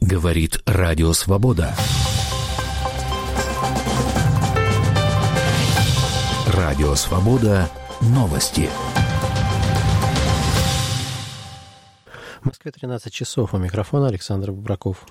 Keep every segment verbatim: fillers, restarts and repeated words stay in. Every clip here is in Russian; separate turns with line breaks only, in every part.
Говорит Радио Свобода. Радио Свобода. Новости.
В Москве тринадцать часов. У микрофона Александр Бубраков.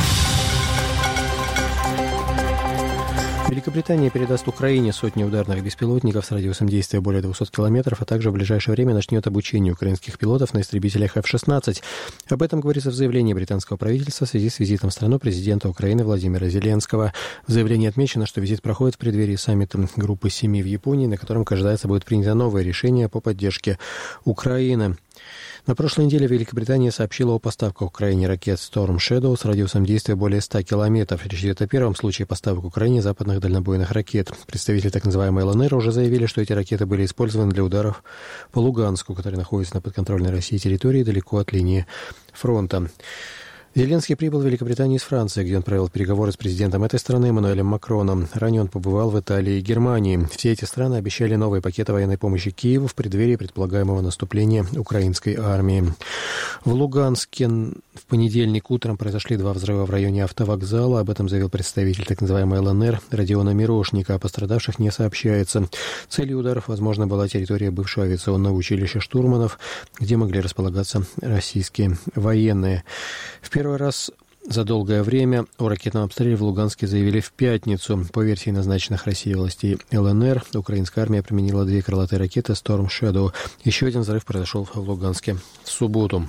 Великобритания передаст Украине сотни ударных беспилотников с радиусом действия более двухсот километров, а также в ближайшее время начнет обучение украинских пилотов на истребителях эф шестнадцать. Об этом говорится в заявлении британского правительства в связи с визитом в страну президента Украины Владимира Зеленского. В заявлении отмечено, что визит проходит в преддверии саммита группы семи в Японии, на котором, ожидается, будет принято новое решение по поддержке Украины. На прошлой неделе Великобритания сообщила о поставках Украине ракет Storm Shadow с радиусом действия более ста километров. Речь идет о первом случае поставок Украине западных дальнобойных ракет. Представители так называемой эл эн эр уже заявили, что эти ракеты были использованы для ударов по Луганску, который находится на подконтрольной России территории далеко от линии фронта. Зеленский прибыл в Великобританию из Франции, где он провел переговоры с президентом этой страны Эммануэлем Макроном. Ранее он побывал в Италии и Германии. Все эти страны обещали новые пакеты военной помощи Киеву в преддверии предполагаемого наступления украинской армии. В Луганске в понедельник утром произошли два взрыва в районе автовокзала. Об этом заявил представитель так называемой эл эн эр Родиона Мирошника. О пострадавших не сообщается. Целью ударов, возможно, была территория бывшего авиационного училища штурманов, где могли располагаться российские военные. В первый раз за долгое время о ракетном обстреле в Луганске заявили в пятницу. По версии назначенных Россией властей эл эн эр, украинская армия применила две крылатые ракеты Storm Shadow. Еще один взрыв произошел в Луганске в субботу.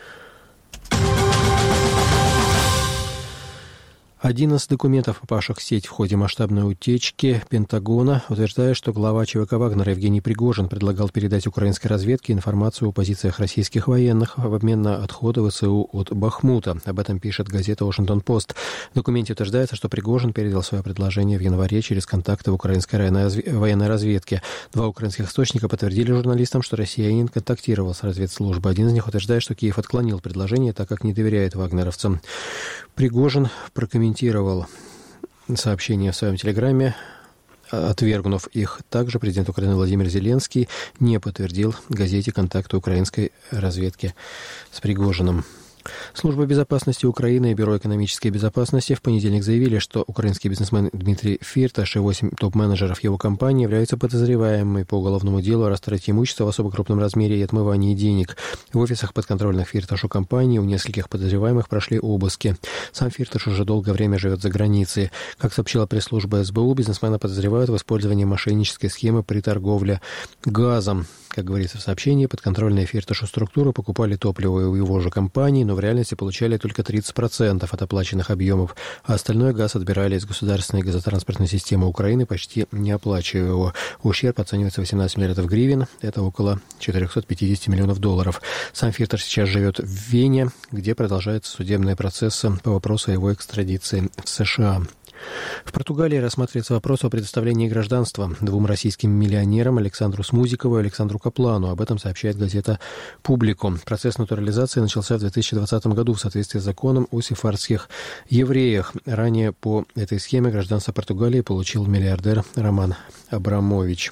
одиннадцать документов, попавших в сеть в ходе масштабной утечки Пентагона, утверждает, что глава ЧВК Вагнера Евгений Пригожин предлагал передать украинской разведке информацию о позициях российских военных в обмен на отходы ВСУ от Бахмута. Об этом пишет газета «Вашингтон-Пост». В документе утверждается, что Пригожин передал свое предложение в январе через контакты в украинской военной разведке. Два украинских источника подтвердили журналистам, что россиянин контактировал с разведслужбой. Один из них утверждает, что Киев отклонил предложение, так как не доверяет вагнеровцам. Пригожин прокомментировал сообщение в своем телеграме, отвергнув их. Также президент Украины Владимир Зеленский не подтвердил газете контакты украинской разведки с Пригожиным. Служба безопасности Украины и Бюро экономической безопасности в понедельник заявили, что украинский бизнесмен Дмитрий Фирташ и восемь топ-менеджеров его компании являются подозреваемыми по уголовному делу о растрате имущества в особо крупном размере и отмывании денег. В офисах подконтрольных Фирташу компаний у нескольких подозреваемых прошли обыски. Сам Фирташ уже долгое время живет за границей. Как сообщила пресс-служба эс бэ у, бизнесмена подозревают в использовании мошеннической схемы при торговле газом. Как говорится в сообщении, подконтрольные Фирташу структуры покупали топливо у его же компании, но в реальности получали только тридцать процентов от оплаченных объемов, а остальной газ отбирали из государственной газотранспортной системы Украины, почти не оплачивая его. Ущерб оценивается в восемнадцать миллиардов гривен, это около четыреста пятьдесят миллионов долларов. Сам Фирташ сейчас живет в Вене, где продолжаются судебные процессы по вопросу о его экстрадиции в США. В Португалии рассматривается вопрос о предоставлении гражданства двум российским миллионерам Александру Смузикову и Александру Каплану. Об этом сообщает газета «Публику». Процесс натурализации начался в две тысячи двадцатом году в соответствии с законом о сефардских евреях. Ранее по этой схеме гражданство Португалии получил миллиардер Роман Абрамович.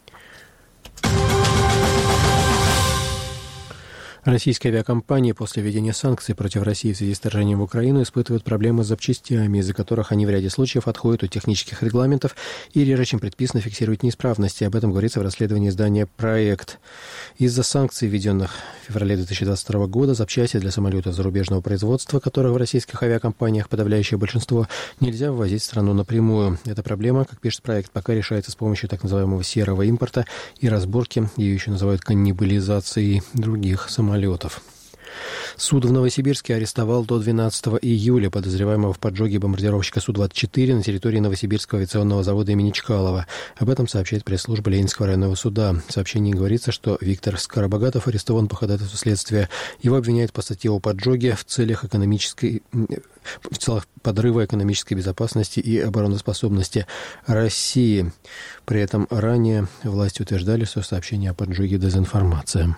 Российские авиакомпании после введения санкций против России в связи с вторжением в Украину испытывают проблемы с запчастями, из-за которых они в ряде случаев отходят от технических регламентов и реже, чем предписано, фиксируют неисправности. Об этом говорится в расследовании издания «Проект». Из-за санкций, введенных в феврале две тысячи двадцать второго года, запчасти для самолетов зарубежного производства, которых в российских авиакомпаниях подавляющее большинство, нельзя ввозить в страну напрямую. Эта проблема, как пишет «Проект», пока решается с помощью так называемого серого импорта и разборки, ее еще называют каннибализацией других самолетов. Самолетов. Суд в Новосибирске арестовал до двенадцатого июля подозреваемого в поджоге бомбардировщика Су двадцать четыре на территории Новосибирского авиационного завода имени Чкалова. Об этом сообщает пресс-служба Ленинского районного суда. В сообщении говорится, что Виктор Скоробогатов арестован по ходатайству следствия. Его обвиняют по статье о поджоге в целях экономической, в целях подрыва экономической безопасности и обороноспособности России. При этом ранее власти утверждали, что сообщение о поджоге – дезинформация.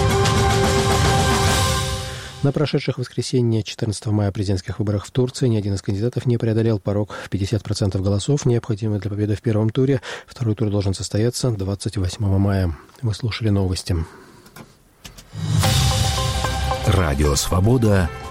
На прошедших в воскресенье четырнадцатого мая президентских выборах в Турции ни один из кандидатов не преодолел порог в пятьдесят процентов голосов, необходимых для победы в первом туре. Второй тур должен состояться двадцать восьмого мая. Вы слушали новости.
Радио «Свобода».